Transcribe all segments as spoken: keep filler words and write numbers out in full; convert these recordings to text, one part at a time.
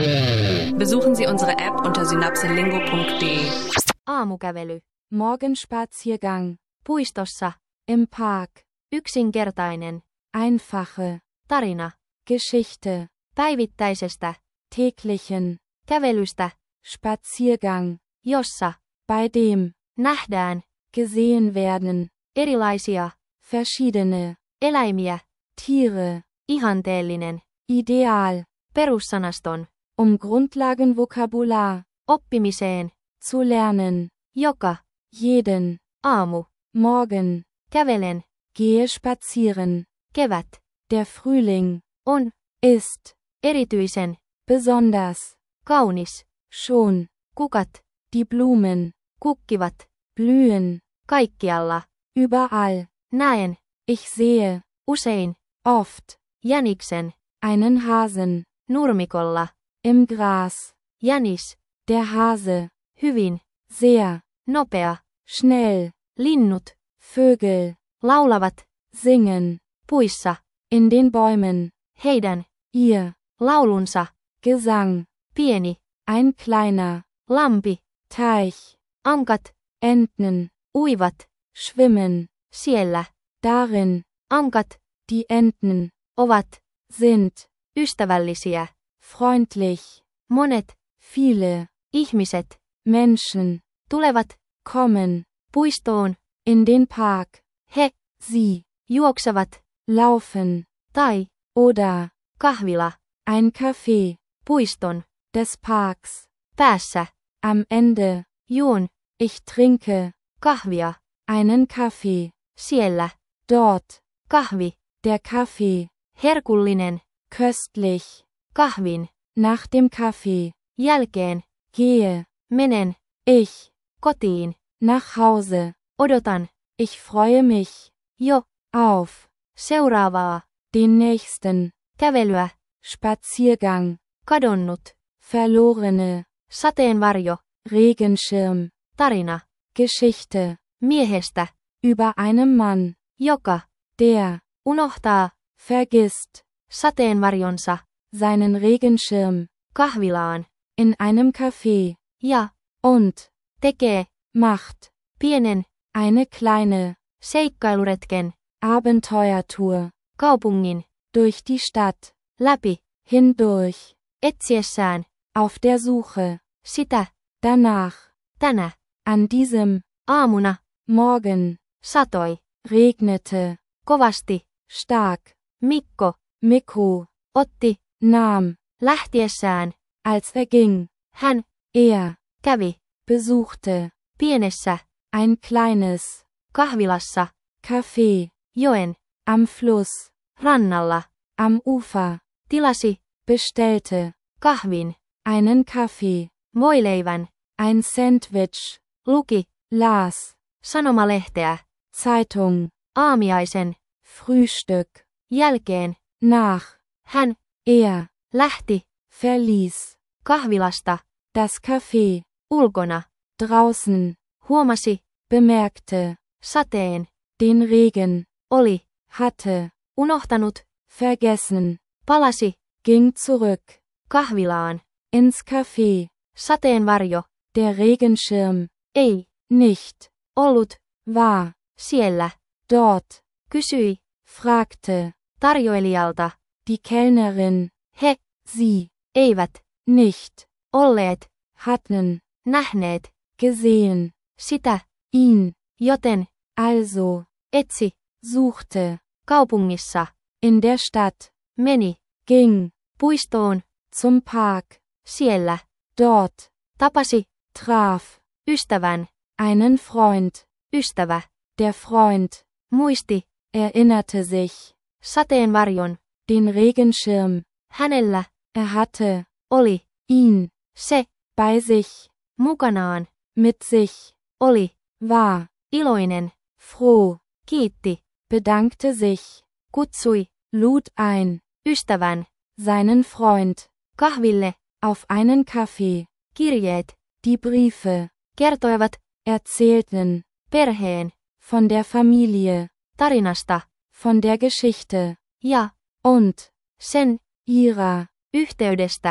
Besuchen Sie unsere App unter synapselingo punkt de. Aamukävely. Morgenspaziergang. Puistossa. Im Park. Yksinkertainen. Einfache. Tarina. Geschichte. Päivittäisestä. Täglichen. Kävelystä. Spaziergang. Jossa. Bei dem. Nähdään. Gesehen werden. Erilaisia. Verschiedene. Eläimiä. Tiere. Ihanteellinen. Ideal. Perussanaston. Um Grundlagenvokabular. Oppimiseen. Zu lernen. Joka. Jeden. Aamu. Morgen. Kävelen. Gehe spazieren. Kevät. Der Frühling. On. Ist. Erityisen. Besonders. Kaunis. Schon. Kukat. Die Blumen. Kukkivat. Blühen. Kaikkialla. Überall. Näen. Ich sehe. Usein. Oft. Jäniksen. Einen Hasen. Nurmikolla. Im Gras. Jänis. Der Hase. Hyvin. Sehr. Nopea. Schnell. Linnut. Vögel. Laulavat. Singen. Puissa. In den Bäumen. Heidän. Ihr. Laulunsa. Gesang. Pieni. Ein kleiner. Lampi. Teich. Ankat. Enten. Uivat. Schwimmen. Siellä. Darin. Ankat. Die Enten. Ovat. Sind. Ystävällisiä. Freundlich. Monet. Viele. Ihmiset. Menschen. Tulevat. Kommen. Puistoon. In den Park. He. Sie. Juoksevat. Laufen. Tai. Oder. Kahvila. Ein Café. Puiston. Des Parks. Päässä. Am Ende. Juon. Ich trinke. Kahvia. Einen Kaffee. Siellä. Dort. Kahvi. Der Kaffee. Herkullinen. Köstlich. Kahvin. Nach dem Kaffee. Jälkeen. Gehe. Menen. Ich. Kotiin. Nach Hause. Odotan. Ich freue mich. Jo. Auf. Seuraavaa. Den nächsten. Kävelyä. Spaziergang. Kadonnut. Verlorene. Sateenvarjo. Regenschirm. Tarina. Geschichte. Miehestä. Über einen Mann. Joka. Der. Unohtaa. Vergisst. Sateenvarjonsa. Seinen Regenschirm. Kahvilaan. In einem Café. Ja. Und. Tekee. Macht. Pienen. Eine kleine. Seikkailuretken. Abenteuertour. Kaupungin. Durch die Stadt. Läpi. Hindurch. Etsiessään. Auf der Suche. Sitä. Danach. Tänä. An diesem. Aamuna. Morgen. Satoi. Regnete. Kovasti. Stark. Mikko. Mikko. Otti. Nahm. Lähtiessään. Als er ging. Hän. Er. Kävi. Besuchte. Pienessä. Ein kleines. Kahvilassa. Café. Joen. Am Fluss. Rannalla. Am Ufer. Tilasi. Bestellte. Kahvin. Einen Kaffee. Voileivän. Ein Sandwich. Luki. Las. Sanomalehteä. Zeitung. Aamiaisen. Frühstück. Jälkeen. Nach. Hän. Er. Lähti. Verließ. Kahvilasta. Das Café. Ulkona. Draußen. Huomasi. Bemerkte. Sateen. Den Regen. Oli. Hatte. Unohtanut. Vergessen. Palasi. Ging zurück. Kahvilaan. Ins Café. Sateenvarjo. Der Regenschirm. Ei. Nicht. Ollut. War. Siellä. Dort. Kysyi. Fragte. Tarjoilijalta. Die Kellnerin. He. Sie. Eivät. Nicht. Olleet. Hatten. Nähneet. Gesehen. Sitä. Ihn. Joten. Also. Etsi. Suchte. Kaupungissa. In der Stadt. Meni. Ging. Puistoon. Zum Park. Siellä. Dort. Tapasi. Traf. Ystävän. Einen Freund. Ystävä. Der Freund. Muisti. Erinnerte sich. Sateenvarjon. Den Regenschirm. Hänellä. Er hatte. Oli. Ihn. Se. Bei sich. Mukanaan. Mit sich. Oli. War. Iloinen. Froh. Kiitti. Bedankte sich. Kutsui. Lud ein. Ystävän. Seinen Freund. Kahville. Auf einen Kaffee. Kirjeet. Die Briefe. Kertoivat. Erzählten. Perheen. Von der Familie. Tarinasta. Von der Geschichte. Ja. Und. Sen. Ihrer. Yhteydestä.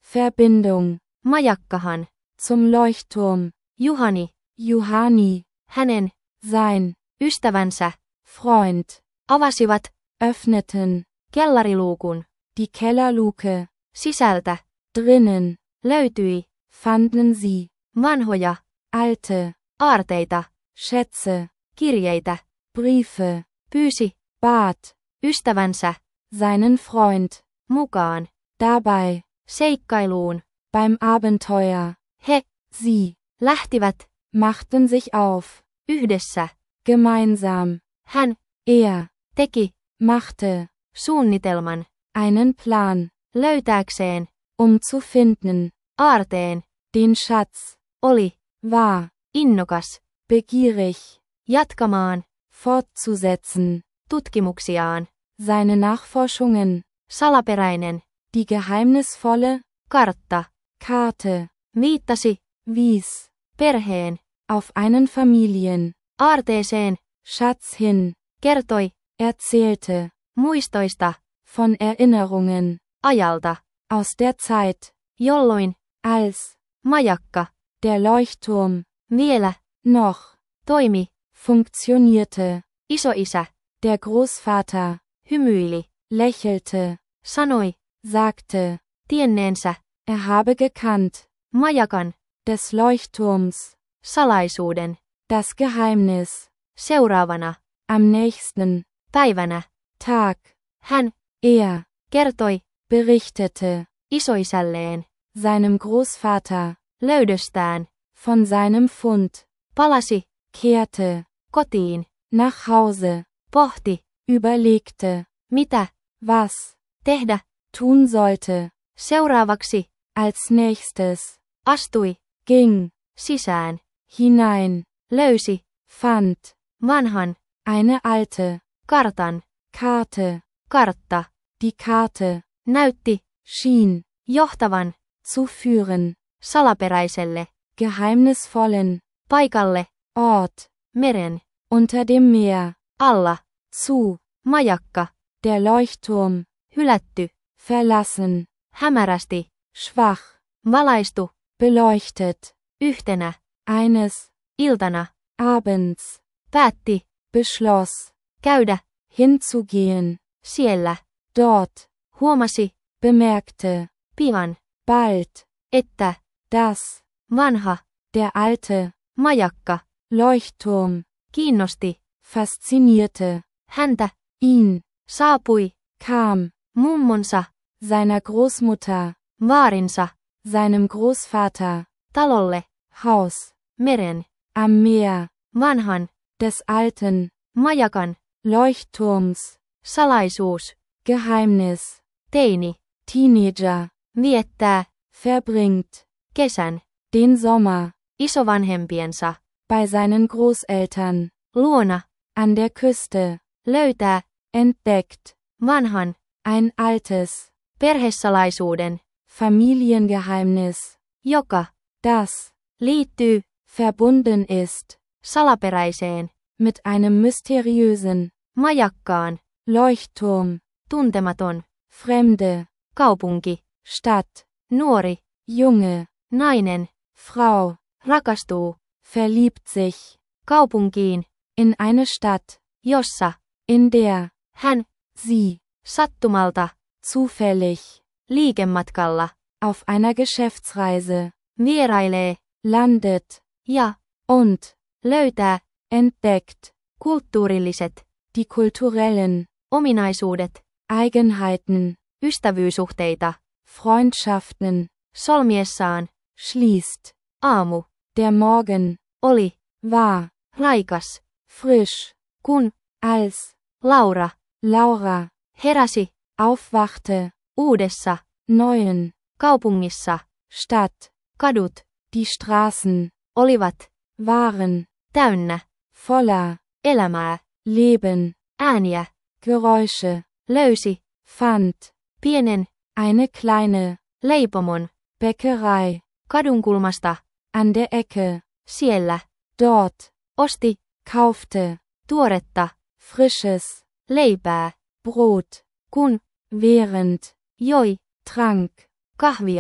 Verbindung. Majakkahan. Zum Leuchtturm. Juhani. Juhani. Hänen. Sein. Ystävänsä. Freund. Avasivat. Öffneten. Kellariluukun. Die Kellerluke. Sisältä. Drinnen. Löytyi. Fanden sie. Vanhoja. Alte. Aarteita. Schätze. Kirjeitä. Briefe. Pyysi. Bat. Ystävänsä. Seinen Freund. Mukaan. Dabei. Seikkailuun. Beim Abenteuer. He. Sie. Lähtivät. Machten sich auf. Yhdessä. Gemeinsam. Hän. Er. Teki. Machte. Suunnitelman. Einen Plan. Löytääkseen. Um zu finden. Aarteen. Den Schatz. Oli. War. Innokas. Begierig. Jatkamaan. Fortzusetzen. Tutkimuksiaan. Seine Nachforschungen. Salaperäinen. Die geheimnisvolle Kartta. Karte. Viittasi. Wies. Perheen. Auf einen Familien. Aarteeseen. Schatz hin. Kertoi. Erzählte. Muistoista. Von Erinnerungen. Ajalta. Aus der Zeit. Jolloin. Als. Majakka. Der Leuchtturm. Vielä. Noch. Toimi. Funktionierte. Isoisä. Der Großvater. Hymyili. Lächelte. Sanoi. Sagte. Tienneensä. Er habe gekannt. Majakan. Des Leuchtturms. Salaisuuden. Das Geheimnis. Seuraavana. Am nächsten. Päivänä. Tag. Hän. Er. Kertoi. Berichtete. Isoisälleen. Seinem Großvater. Löydöstään. Von seinem Fund. Palasi. Kehrte. Kotiin. Nach Hause. Pohti. Überlegte. Mitä. Was. Tehdä. Tun sollte. Seuraavaksi. Als nächstes. Astui. Ging. Sisään. Hinein. Löysi. Fand. Vanhan. Eine alte. Kartan. Karte. Kartta. Die Karte. Näytti. Schien. Johtavan. Zu führen. Salaperäiselle. Geheimnisvollen. Paikalle. Ort. Meren. Unter dem Meer. Alla. Zu. Majakka. Der Leuchtturm. Hylätty. Verlassen. Hämärästi. Schwach. Valaistu. Beleuchtet. Yhtenä. Eines. Iltana. Abends. Päätti. Beschloss. Käydä. Hinzugehen. Siellä. Dort. Huomasi. Bemerkte. Pian. Bald. Että. Das. Vanha. Der alte. Majakka. Leuchtturm. Kiinnosti. Faszinierte. Häntä. Ihn. Saapui. Kam. Mummonsa. Seiner Großmutter. Vaarinsa. Seinem Großvater. Talolle. Haus. Meren. Am Meer. Vanhan. Des alten. Majakan. Leuchtturms. Salaisuus. Geheimnis. Teini. Teenager. Viettää. Verbringt. Kesän. Den Sommer. Isovanhempiensa. Bei seinen Großeltern. Luona. An der Küste. Löytää. Entdeckt. Vanhan. Ein altes. Perhesalaisuuden. Familiengeheimnis. Joka. Das. Liittyy. Verbunden ist. Salaperäiseen. Mit einem mysteriösen. Majakkaan. Leuchtturm. Tuntematon. Fremde. Kaupunki. Stadt. Nuori. Junge. Nainen. Frau. Rakastuu. Verliebt sich. Kaupunkiin. In eine Stadt. Jossa. In der. Hän. Sie. Sattumalta. Zufällig. Liikematkalla. Auf einer Geschäftsreise. Vierailee. Landet. Ja. Und. Löytää. Entdeckt. Kulttuurilliset. Die kulturellen. Ominaisuudet. Eigenheiten. Ystävyyssuhteita. Freundschaften. Solmiessaan. Schließt. Aamu. Der Morgen. Oli. War. Raikas. Frisch. Kun. Als. Laura. Laura. Heräsi. Aufwachte. Uudessa. Neuen. Kaupungissa. Stadt. Kadut. Die Straßen. Olivat. Waren. Täynnä. Voller. Elämää. Leben. Ääniä. Geräusche. Löysi. Fand. Pienen. Eine kleine. Leipomon. Bäckerei. Kadunkulmasta. An der Ecke. Siellä. Dort. Osti. Kaufte. Tuoretta. Frisches. Leipää. Brot. Kun. Während. Joi. Trank. Kahviaan.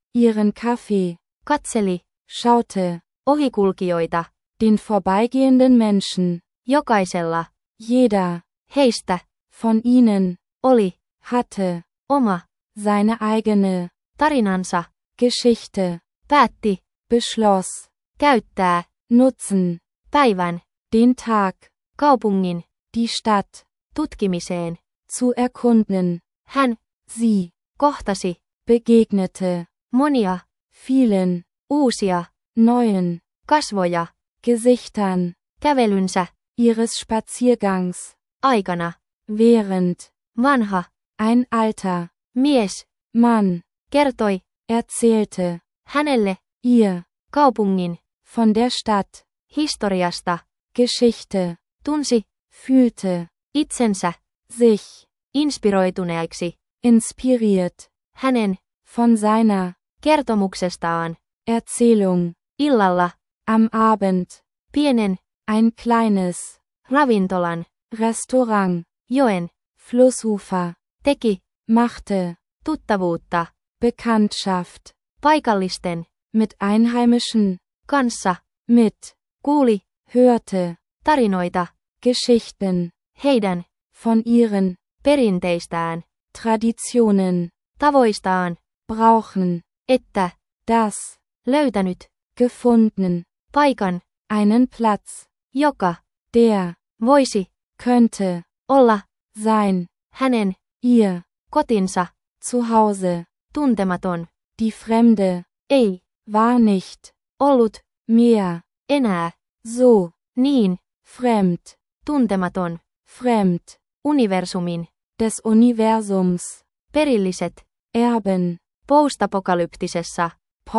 ihren Kaffee, katseli, schaute, ohikulkijoita, den vorbeigehenden Menschen, jokaisella, jeder, heistä, von ihnen, oli, hatte, oma, seine eigene, tarinansa, Geschichte, päätti, beschloss, käyttää, nutzen, päivän, den Tag, kaupungin, die Stadt, tutkimiseen. zu erkunden, Hän, sie, kohtasi, begegnete, monia, vielen, uusia, neuen, kasvoja, Gesichtern, kävelynsä, ihres Spaziergangs, aikana, während, vanha, ein alter, mies, Mann, kertoi, erzählte, hänelle, ihr, kaupungin, von der Stadt, historiasta, Geschichte, tunsi, fühlte, itsensä, sich, inspiroituneeksi, inspiriert, hänen, von seiner, kertomuksestaan, Erzählung, illalla, am Abend, pienen, ein kleines, ravintolan, Restaurant, joen, Flussufer, teki, machte, tuttavuutta, Bekanntschaft, paikallisten, mit Einheimischen, kanssa, mit, kuuli, hörte, tarinoita, Geschichten, heidän, von ihren, perinteistään, Traditionen, tavoistaan, brauchen, että, das, löytänyt, gefunden, paikan, einen Platz, joka, der, voisi, könnte, olla, sein, hänen, ihr, kotinsa, zu Hause, tuntematon, die Fremde, ei, war nicht, ollut, mehr, enää, so, niin, fremd, tuntematon, fremd, universumin, des Universums, perilliset, Erben, postapokalyptisessa,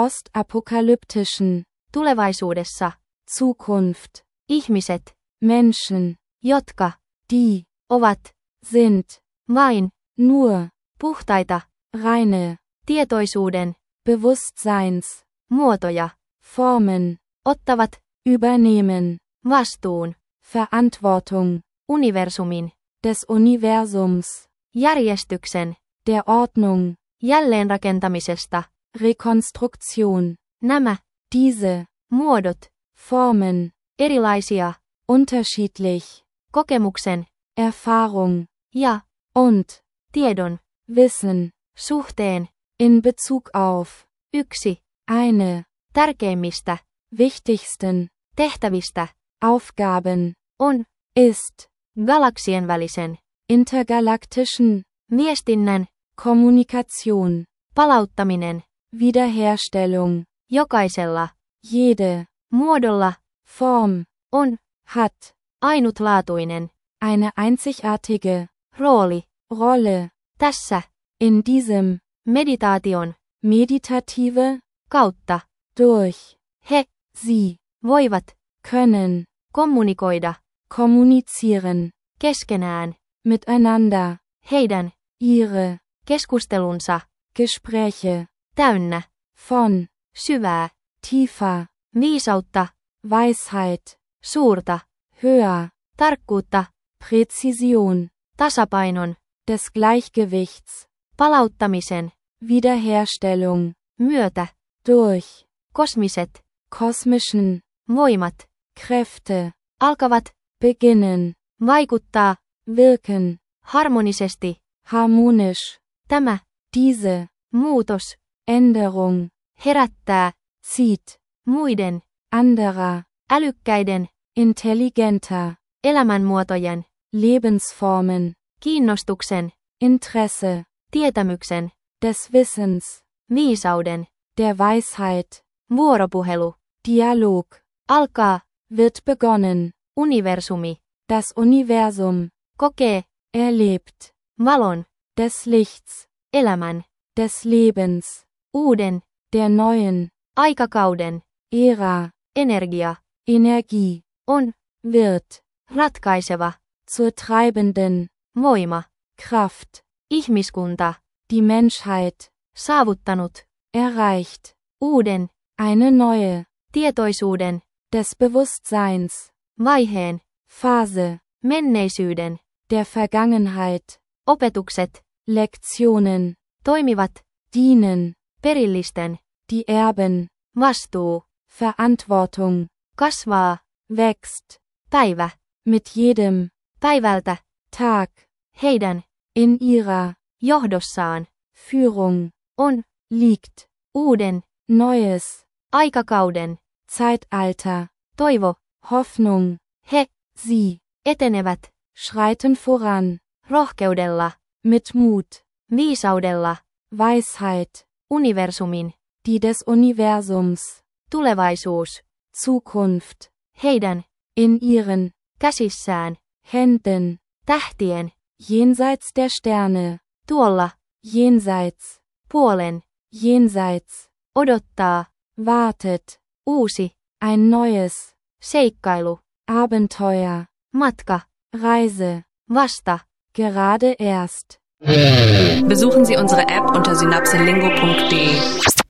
postapokalyptischen, tulevaisuudessa, Zukunft, ihmiset, Menschen, jotka, die, ovat, sind, vain, nur, puhtaita, reine, tietoisuuden, Bewusstseins, muotoja, Formen, ottavat, übernehmen, vastuun, Verantwortung, universumin, des Universums, järjestyksen, der Ordnung, jälleenrakentamisesta, Rekonstruktion, nämä, diese, muodot, Formen, erilaisia, unterschiedlich, kokemuksen, Erfahrung, ja, und, tiedon, Wissen, suhteen, in Bezug auf, yksi, eine, tärkeimmistä, wichtigsten, tehtävistä, Aufgaben, on, ist, galaksien välisen, intergalaktischen, viestinnän, Kommunikation, palauttaminen, Wiederherstellung, jokaisella, jede, muodolla, Form, on, hat, ainutlaatuinen, eine einzigartige, rooli, Rolle, tässä, in diesem, meditaation, meditative, kautta, durch, he, sie, voivat, können, kommunikoida, kommunizieren, keskenään, miteinander, heidän, ihre, keskustelunsa, Gespräche, täynnä, von, syvää, tiefer, viisautta, Weisheit, suurta, höher, tarkkuutta, Präzision, tasapainon, des Gleichgewichts, palauttamisen, Wiederherstellung, myötä, durch, kosmiset, kosmischen, voimat, Kräfte, alkavat, beginnen, vaikuttaa, wirken, harmonisesti, harmonisch, tämä, diese, muutos, Änderung, herättää, zieht, muiden, anderer, älykkäiden, intelligenter, elämänmuotojen, Lebensformen, kiinnostuksen, Interesse, tietämyksen, des Wissens, viisauden, der Weisheit, vuoropuhelu, Dialog, alkaa, wird begonnen, universumi, das Universum, kokee, erlebt, valon, des Lichts, elämän, des Lebens, uuden, der neuen, aikakauden, Ära, energia, Energie, on, wird, ratkaiseva, zur treibenden, voima, Kraft, ihmiskunta, die Menschheit, saavuttanut, erreicht, uuden, eine neue, tietoisuuden, des Bewusstseins, vaiheen, Phase, menneisyyden, der Vergangenheit, opetukset, Lektionen, toimivat, dienen, perillisten, Die Erben. vastuu, Verantwortung. kasvaa, Wächst. päivä, Mit jedem. päivältä, Tag. heidän, In ihrer. johdossaan, Führung. on, Liegt. uuden, Neues. aikakauden, Zeitalter. toivo, Hoffnung. he, Sie. etenevät, Schreiten voran. rohkeudella, Mit Mut. viisaudella, Weisheit. universumin, Die des Universums. tulevaisuus, Zukunft. heidän, In ihren. käsissään, Händen. tähtien, Jenseits der Sterne. tuolla, Jenseits. puolen, Jenseits. odottaa, Wartet. uusi, Ein neues. seikkailu, Abenteuer. matka, Reise. vasta. Gerade erst. Besuchen Sie unsere App unter synapselingo punkt de.